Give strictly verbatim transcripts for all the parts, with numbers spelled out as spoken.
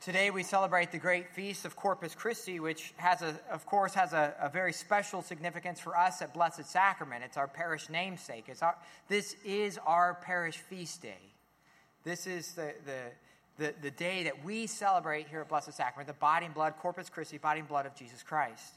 Today we celebrate the great feast of Corpus Christi, which has, a, of course, has a, a very special significance for us at Blessed Sacrament. It's our parish namesake. It's our, this is our parish feast day. This is the, the, the, the day that we celebrate here at Blessed Sacrament, the body and blood, Corpus Christi, body and blood of Jesus Christ.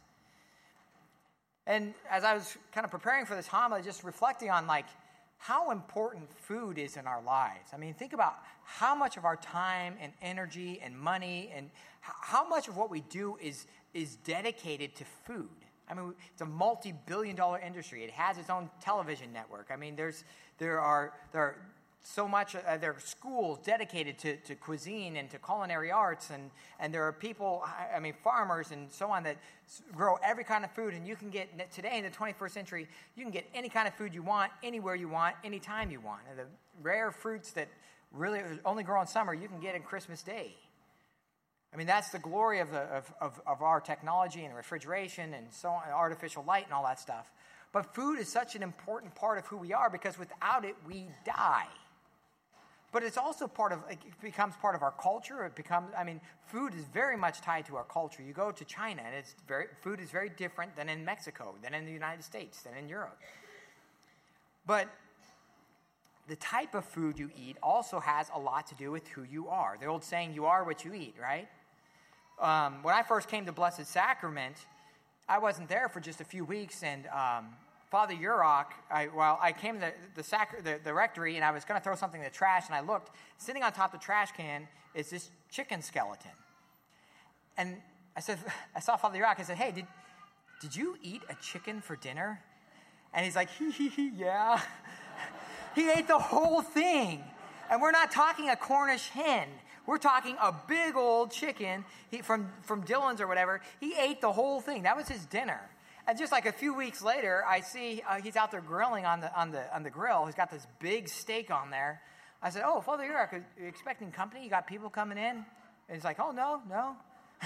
And as I was kind of preparing for this homily, just reflecting on like how important food is in our lives. I mean, think about how much of our time and energy and money and how much of what we do is, is dedicated to food. I mean, it's a multi-billion dollar industry. It has its own television network. I mean, there's there are there are so much, uh, there are schools dedicated to, to cuisine and to culinary arts, and, and there are people, I mean, farmers and so on that grow every kind of food, and you can get, today in the twenty-first century, you can get any kind of food you want, anywhere you want, anytime you want. And the rare fruits that really only grow in summer, you can get in Christmas Day. I mean, that's the glory of, the, of, of, of our technology and refrigeration and so on, artificial light and all that stuff. But food is such an important part of who we are because without it, we die. But it's also part of, it becomes part of our culture. It becomes, I mean, food is very much tied to our culture. You go to China, and it's very, food is very different than in Mexico, than in the United States, than in Europe. But the type of food you eat also has a lot to do with who you are. The old saying, you are what you eat, right? Um, when I first came to Blessed Sacrament, I wasn't there for just a few weeks, and um, Father Urok, I, well, I came to the, the, sac- the, the rectory, and I was going to throw something in the trash, and I looked. Sitting on top of the trash can is this chicken skeleton. And I said, I saw Father Urok. I said, hey, did, did you eat a chicken for dinner? And he's like, hee, hee, hee, yeah. He ate the whole thing. And we're not talking a Cornish hen. We're talking a big old chicken he, from, from Dillon's or whatever. He ate the whole thing. That was his dinner. And just like a few weeks later, I see uh, he's out there grilling on the on the on the grill. He's got this big steak on there. I said, "Oh, Father Urok, are you expecting company? You got people coming in?" And he's like, "Oh no, no.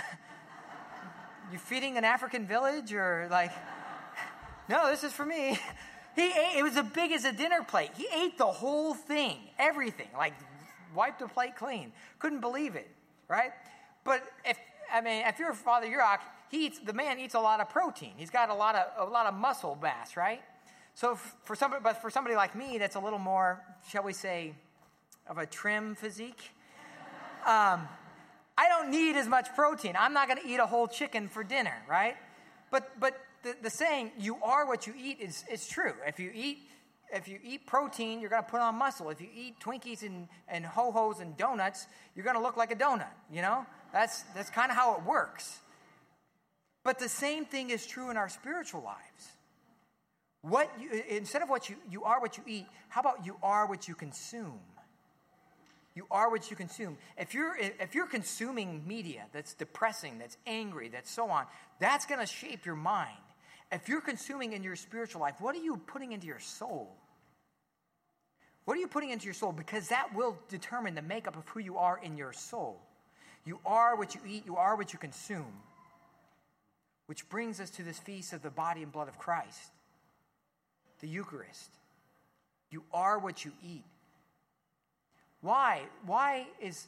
You feeding an African village or like? No, this is for me." He ate. It was as big as a dinner plate. He ate the whole thing, everything, like wiped the plate clean. Couldn't believe it, right? But if I mean, if you're Father Urok, he eats, the man eats a lot of protein. He's got a lot of a lot of muscle mass, right? So for somebody, but for somebody like me, that's a little more, shall we say, of a trim physique. Um, I don't need as much protein. I'm not going to eat a whole chicken for dinner, right? But but the, the saying "you are what you eat" is is true. If you eat if you eat protein, you're going to put on muscle. If you eat Twinkies and and ho-hos and donuts, you're going to look like a donut. You know, that's that's kind of how it works. But the same thing is true in our spiritual lives. What you, instead of what you, you are what you eat, how about you are what you consume? You are what you consume. If you're if you're consuming media that's depressing, that's angry, that's so on, that's going to shape your mind. If you're consuming in your spiritual life, what are you putting into your soul? What are you putting into your soul? Because that will determine the makeup of who you are in your soul. You are what you eat. You are what you consume. Which brings us to this feast of the body and blood of Christ, the Eucharist. You are what you eat. Why? Why is,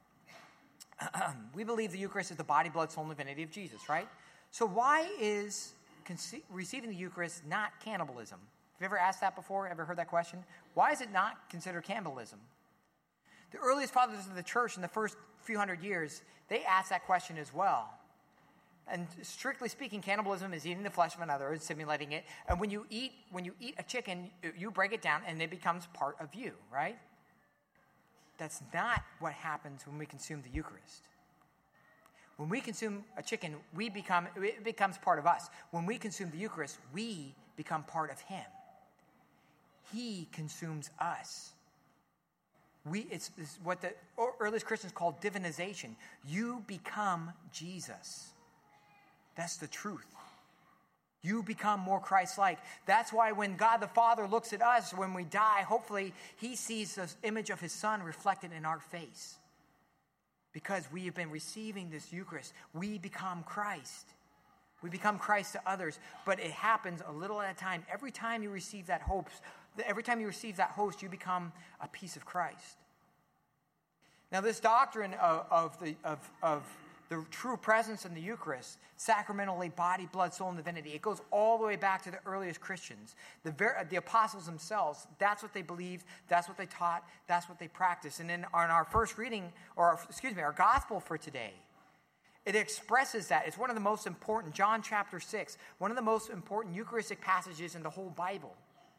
we believe the Eucharist is the body, blood, soul, and divinity of Jesus, right? So why is conce- receiving the Eucharist not cannibalism? Have you ever asked that before? Ever heard that question? Why is it not considered cannibalism? The earliest fathers of the church in the first few hundred years, they asked that question as well. And strictly speaking, cannibalism is eating the flesh of another, and simulating it. And when you eat, when you eat a chicken, you break it down, and it becomes part of you, right? That's not what happens when we consume the Eucharist. When we consume a chicken, we become it becomes part of us. When we consume the Eucharist, we become part of Him. He consumes us. We it's, it's what the earliest Christians called divinization. You become Jesus. That's the truth. You become more Christ-like. That's why when God the Father looks at us, when we die, hopefully He sees the image of His Son reflected in our face. Because we have been receiving this Eucharist, we become Christ. We become Christ to others, but it happens a little at a time. Every time you receive that hope, every time you receive that host, you become a piece of Christ. Now, this doctrine of, of, the, of, of the true presence in the Eucharist, sacramentally, body, blood, soul, and divinity, it goes all the way back to the earliest Christians. The, ver- the apostles themselves, that's what they believed, that's what they taught, that's what they practiced. And in our, in our first reading, or our, excuse me, our gospel for today, it expresses that. It's one of the most important, John chapter six, one of the most important Eucharistic passages in the whole Bible.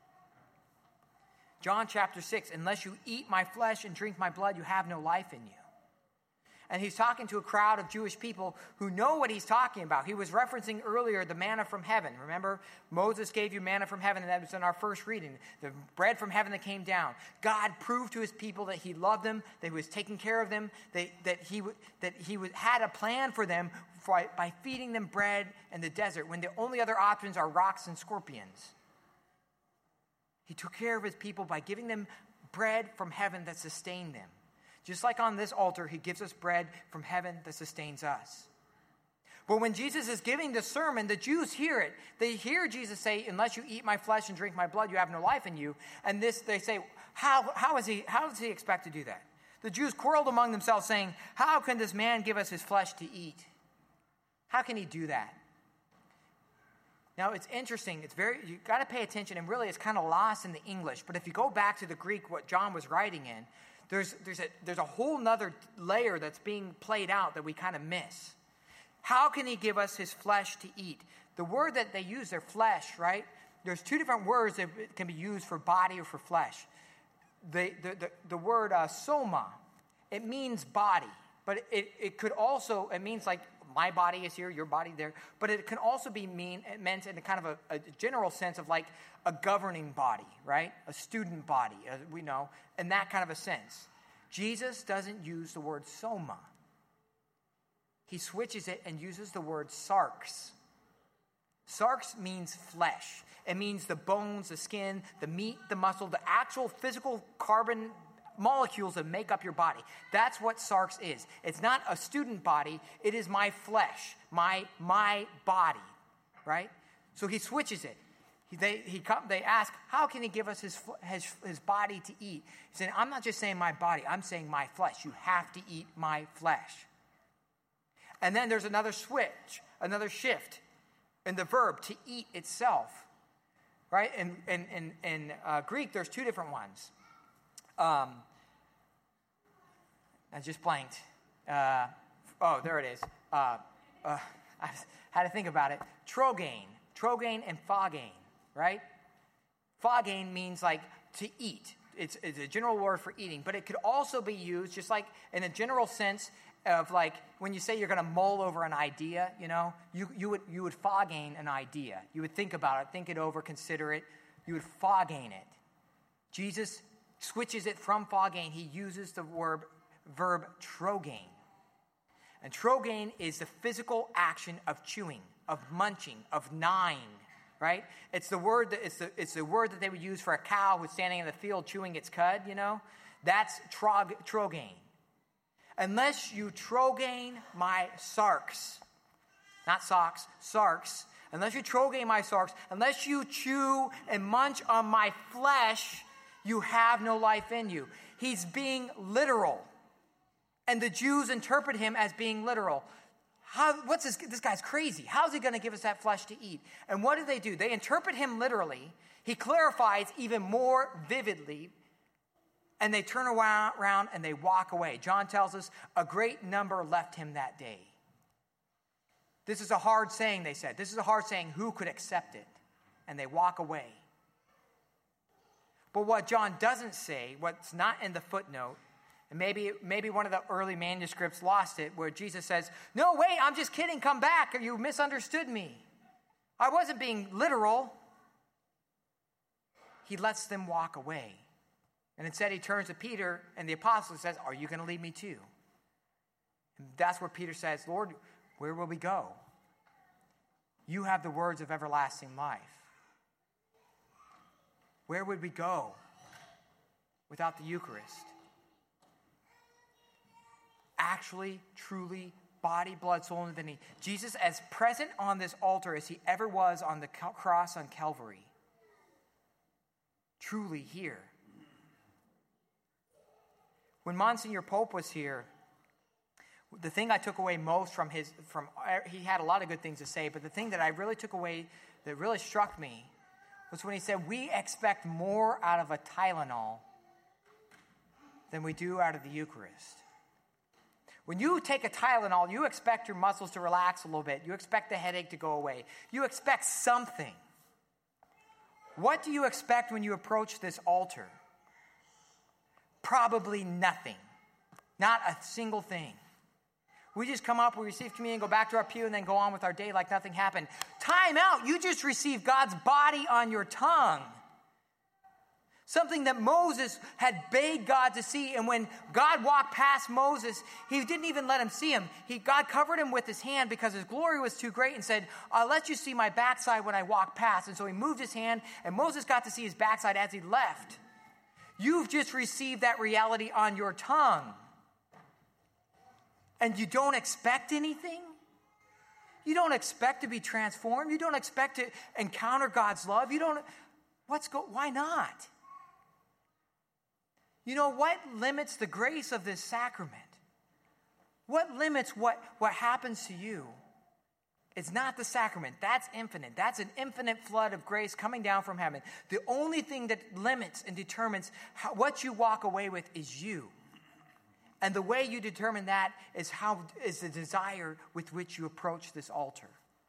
John chapter six, unless you eat my flesh and drink my blood, you have no life in you. And he's talking to a crowd of Jewish people who know what he's talking about. He was referencing earlier the manna from heaven. Remember, Moses gave you manna from heaven, and that was in our first reading. The bread from heaven that came down. God proved to his people that he loved them, that he was taking care of them, that, that he, that he had a plan for them by, by feeding them bread in the desert when the only other options are rocks and scorpions. He took care of his people by giving them bread from heaven that sustained them. Just like on this altar, he gives us bread from heaven that sustains us. But when Jesus is giving the sermon, the Jews hear it. They hear Jesus say, unless you eat my flesh and drink my blood, you have no life in you. And this, they say, how, how, is he, how does he expect to do that? The Jews quarreled among themselves, saying, how can this man give us his flesh to eat? How can he do that? Now, it's interesting. It's very, you got to pay attention, and really it's kind of lost in the English. But if you go back to the Greek, what John was writing in, there's, there's, a, there's a whole nother layer that's being played out that we kind of miss. How can he give us his flesh to eat? The word that they use, their flesh, right? There's two different words that can be used for body or for flesh. The, the, the, the word uh, soma, it means body. But it, it could also, it means like, my body is here, your body there. But it can also be mean, it meant in a kind of a, a general sense of like a governing body, right? A student body, as we know, in that kind of a sense. Jesus doesn't use the word soma. He switches it and uses the word sarx. Sarx means flesh. It means the bones, the skin, the meat, the muscle, the actual physical carbon molecules that make up your body. That's what sarx is. It's not a student body. It is my flesh, my my body, right? So he switches it. He, they he come, they ask, how can he give us his, his his body to eat? He's saying, I'm not just saying my body. I'm saying my flesh. You have to eat my flesh. And then there's another switch, another shift in the verb to eat itself, right? In in in, in uh, Greek, there's two different ones. Um, I just blanked. Uh, oh, there it is. Uh, uh, I had to think about it. Trogain. Trogain and phagain, right? Phagain means like to eat. It's, it's a general word for eating, but it could also be used just like in a general sense of like when you say you're going to mull over an idea, you know, you, you would you would phagain an idea. You would think about it, think it over, consider it. You would phagain it. Jesus switches it from phagain. He uses the verb, verb trogain. And trogain is the physical action of chewing, of munching, of gnawing, right? It's the word that it's the it's the word that they would use for a cow who's standing in the field chewing its cud, you know? That's trog, trogain. Unless you trogain my sarx, not socks, sarx, unless you trogain my sarx, unless you chew and munch on my flesh, you have no life in you. He's being literal. And the Jews interpret him as being literal. How, what's this? This guy's crazy. How's he going to give us that flesh to eat? And what do they do? They interpret him literally. He clarifies even more vividly. And they turn around and they walk away. John tells us a great number left him that day. This is a hard saying, they said. This is a hard saying. Who could accept it? And they walk away. But what John doesn't say, what's not in the footnote, and maybe maybe one of the early manuscripts lost it, where Jesus says, no, wait, I'm just kidding, come back, you misunderstood me. I wasn't being literal. He lets them walk away. And instead he turns to Peter and the apostles and says, are you going to leave me too? And that's where Peter says, Lord, where will we go? You have the words of everlasting life. Where would we go without the Eucharist? Actually, truly, body, blood, soul, and divinity. Jesus as present on this altar as he ever was on the cross on Calvary. Truly here. When Monsignor Pope was here, the thing I took away most from his, from he had a lot of good things to say, but the thing that I really took away that really struck me was when he said, we expect more out of a Tylenol than we do out of the Eucharist. When you take a Tylenol, you expect your muscles to relax a little bit. You expect the headache to go away. You expect something. What do you expect when you approach this altar? Probably nothing. Not a single thing. We just come up, we receive communion, go back to our pew, and then go on with our day like nothing happened. Time out. You just received God's body on your tongue. Something that Moses had begged God to see. And when God walked past Moses, he didn't even let him see him. He, God covered him with his hand because his glory was too great and said, I'll let you see my backside when I walk past. And so he moved his hand, and Moses got to see his backside as he left. You've just received that reality on your tongue. And you don't expect anything? You don't expect to be transformed? You don't expect to encounter God's love? You don't, what's go, why not? You know, what limits the grace of this sacrament? What limits what, what happens to you? It's not the sacrament. That's infinite. That's an infinite flood of grace coming down from heaven. The only thing that limits and determines how, what you walk away with is you. And the way you determine that is how is the desire with which you approach this altar.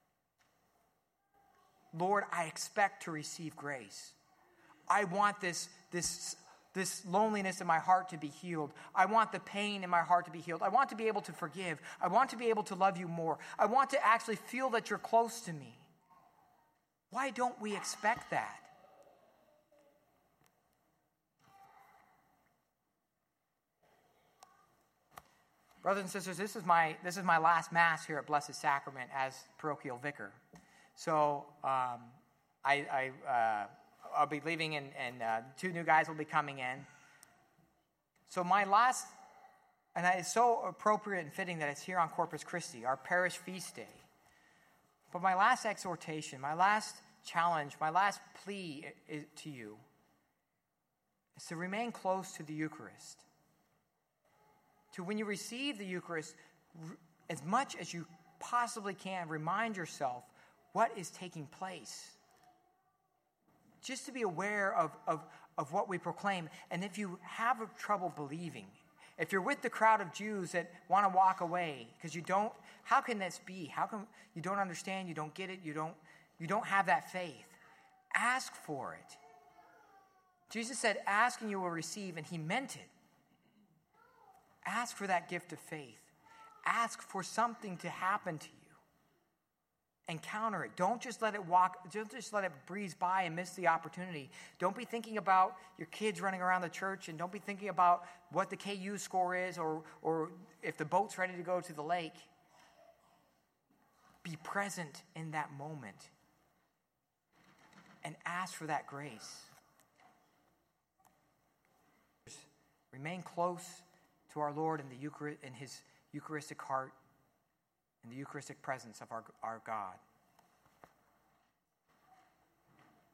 Lord, I expect to receive grace. I want this, this, this loneliness in my heart to be healed. I want the pain in my heart to be healed. I want to be able to forgive. I want to be able to love you more. I want to actually feel that you're close to me. Why don't we expect that? Brothers and sisters, this is my this is my last Mass here at Blessed Sacrament as parochial vicar. So um, I, I uh, I'll be leaving, and, and uh, two new guys will be coming in. So my last, and it's so appropriate and fitting that it's here on Corpus Christi, our parish feast day. But my last exhortation, my last challenge, my last plea to you is to remain close to the Eucharist. To when you receive the Eucharist, as much as you possibly can, remind yourself what is taking place. Just to be aware of, of, of what we proclaim. And if you have trouble believing, if you're with the crowd of Jews that want to walk away because you don't, how can this be? How come you don't understand, you don't get it, you don't, you don't have that faith? Ask for it. Jesus said, ask and you will receive, and he meant it. Ask for that gift of faith. Ask for something to happen to you. Encounter it. Don't just let it walk, don't just let it breeze by and miss the opportunity. Don't be thinking about your kids running around the church, and don't be thinking about what the K U score is or, or if the boat's ready to go to the lake. Be present in that moment and ask for that grace. Remain close to our Lord in the Eucharist, in his Eucharistic heart, in the Eucharistic presence of our, our God.